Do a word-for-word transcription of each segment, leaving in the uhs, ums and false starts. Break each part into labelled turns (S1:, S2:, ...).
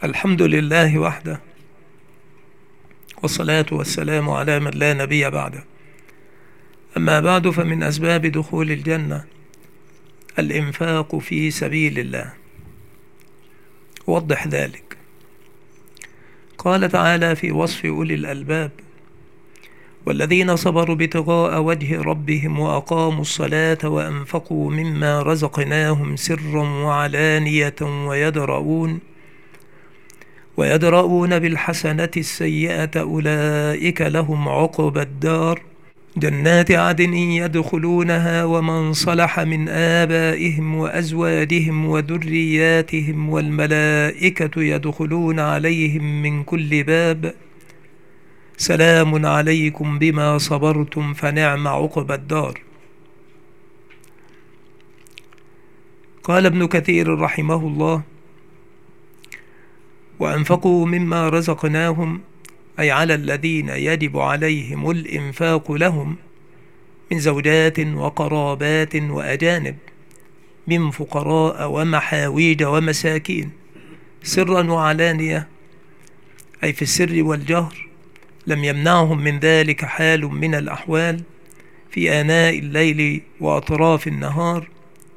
S1: الحمد لله وحده، والصلاة والسلام على من لا نبي بعده. أما بعد، فمن أسباب دخول الجنة الإنفاق في سبيل الله. وضح ذلك. قال تعالى في وصف أولي الألباب: والذين صبروا ابتغاء وجه ربهم وأقاموا الصلاة وأنفقوا مما رزقناهم سرا وعلانية ويدرؤون ويدرؤون بالحسنة السيئة أولئك لهم عقبى الدار جنات عدن يدخلونها ومن صلح من آبائهم وأزواجهم وذرياتهم والملائكة يدخلون عليهم من كل باب سلام عليكم بما صبرتم فنعم عقبى الدار. قال ابن كثير رحمه الله: وأنفقوا مما رزقناهم، أي على الذين يجب عليهم الإنفاق لهم من زوجات وقرابات وأجانب، من فقراء ومحاويج ومساكين، سرا وعلانية، أي في السر والجهر، لم يمنعهم من ذلك حال من الأحوال في آناء الليل وأطراف النهار.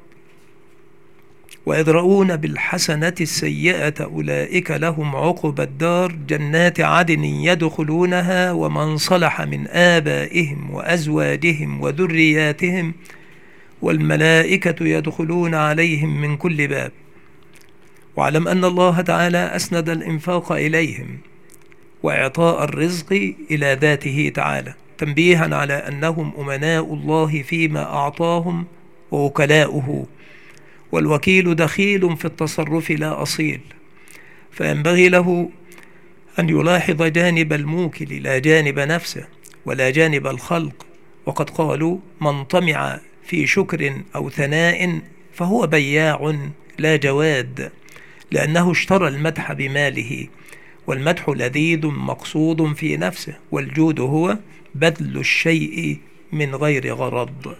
S1: ويدرؤون بالحسنة السيئة أولئك لهم عقبى الدار جنات عدن يدخلونها ومن صلح من آبائهم وأزواجهم وذرياتهم والملائكة يدخلون عليهم من كل باب. واعلم أن الله تعالى أسند الإنفاق إليهم وإعطاء الرزق إلى ذاته تعالى، تنبيها على أنهم أمناء الله فيما أعطاهم ووكلاؤه، والوكيل دخيل في التصرف لا أصيل، فينبغي له أن يلاحظ جانب الموكل لا جانب نفسه ولا جانب الخلق. وقد قالوا: من طمع في شكر أو ثناء فهو بياع لا جواد، لأنه اشترى المدح بماله، والمدح لذيذ مقصود في نفسه، والجود هو بذل الشيء من غير غرض.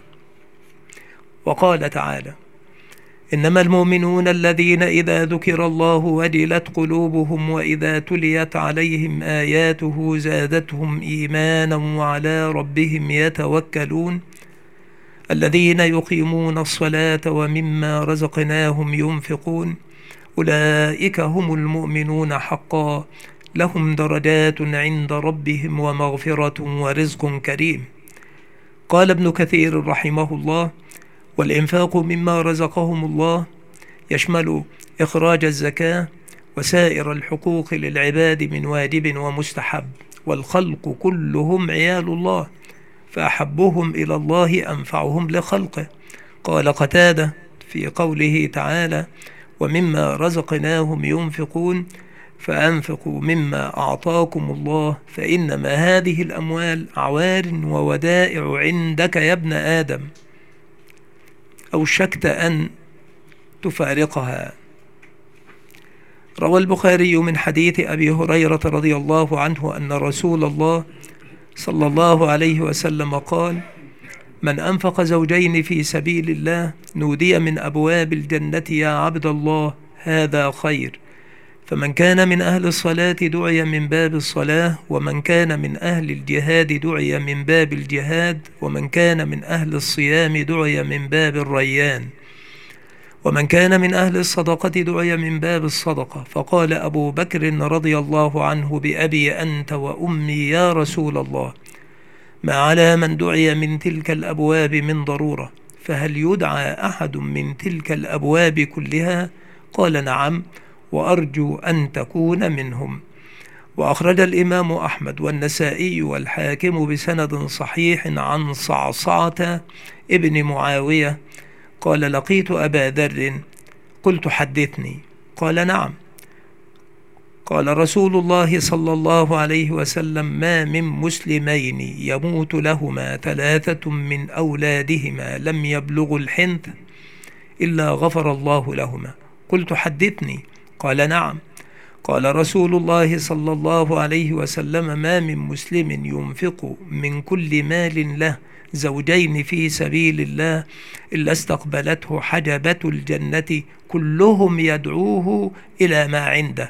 S1: وقال تعالى: إنما المؤمنون الذين إذا ذكر الله وجلت قلوبهم وإذا تليت عليهم آياته زادتهم إيمانا وعلى ربهم يتوكلون الذين يقيمون الصلاة ومما رزقناهم ينفقون أولئك هم المؤمنون حقا لهم درجات عند ربهم ومغفرة ورزق كريم. قال ابن كثير رحمه الله: والإنفاق مما رزقهم الله يشمل إخراج الزكاة وسائر الحقوق للعباد من واجب ومستحب، والخلق كلهم عيال الله، فأحبهم إلى الله أنفعهم لخلقه. قال قتادة في قوله تعالى: ومما رزقناهم ينفقون، فأنفقوا مما أعطاكم الله، فإنما هذه الأموال أعوار وودائع عندك يا ابن آدم، أوشكت أن تفارقها. روى البخاري من حديث أبي هريرة رضي الله عنه أن رسول الله صلى الله عليه وسلم قال: من أنفق زوجين في سبيل الله نودي من أبواب الجنة يا عبد الله هذا خير، فمن كان من أهل الصلاة دعي من باب الصلاة، ومن كان من أهل الجهاد دعي من باب الجهاد، ومن كان من أهل الصيام دعي من باب الريان، ومن كان من أهل الصدقة دعي من باب الصدقة. فقال أبو بكر رضي الله عنه: بأبي أنت وأمي يا رسول الله، ما على من دعي من تلك الأبواب من ضرورة، فهل يدعى أحد من تلك الأبواب كلها؟ قال: نعم، وأرجو أن تكون منهم. وأخرج الإمام أحمد والنسائي والحاكم بسند صحيح عن صعصعة ابن معاوية قال: لقيت أبا ذر قلت: حدثني. قال: نعم. قال رسول الله صلى الله عليه وسلم: ما من مسلمين يموت لهما ثلاثة من أولادهما لم يبلغوا الحنث إلا غفر الله لهما. قلت: حدثني. قال: نعم. قال رسول الله صلى الله عليه وسلم: ما من مسلم ينفق من كل مال له زوجين في سبيل الله إلا استقبلته حجبة الجنة كلهم يدعوه إلى ما عنده.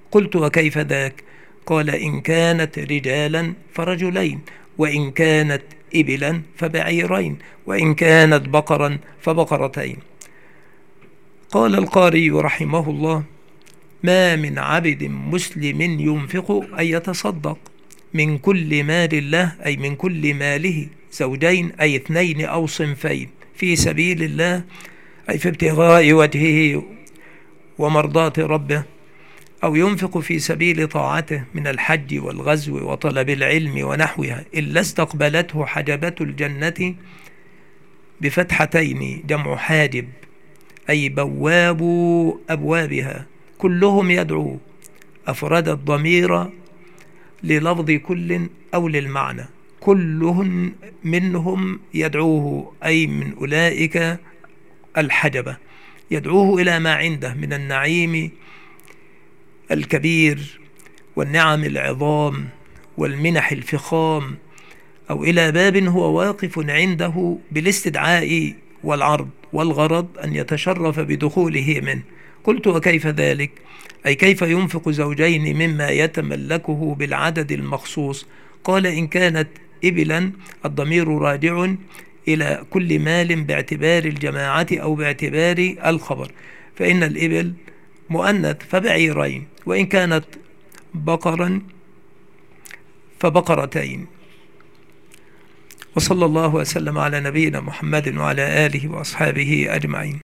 S1: قلت وكيف ذاك؟ قال إن كانت رجالا فرجلين، وإن كانت إبلا فبعيرين، وإن كانت بقرا فبقرتين. قال القاري رحمه الله: ما من عبد مسلم ينفق أي يتصدق من كل مال الله، أي من كل ماله، زوجين أي اثنين أو صنفين في سبيل الله، أي في ابتغاء وجهه ومرضاة ربه، أو ينفق في سبيل طاعته من الحج والغزو وطلب العلم ونحوها، إلا استقبلته حجبة الجنة بفتحتين، جمع حاجب، أي بواب أبوابها، كلهم يدعو. أفرد الضمير للفظ كل أو للمعنى، كلهم منهم يدعوه، أي من أولئك الحجبة، يدعوه إلى ما عنده من النعيم الكبير والنعم العظام والمنح الفخام، أو إلى باب هو واقف عنده بالاستدعاء والعرض، والغرض أن يتشرف بدخوله منه. قلت وكيف ذلك؟ أي كيف ينفق زوجين مما يتملكه بالعدد المخصوص؟ قال إن كانت إبلا، الضمير راجع إلى كل مال باعتبار الجماعة أو باعتبار الخبر، فإن الإبل مؤنث فبعيرين، وإن كانت بقرا فبقرتين. وصلى الله وسلم على نبينا محمد وعلى آله وأصحابه أجمعين.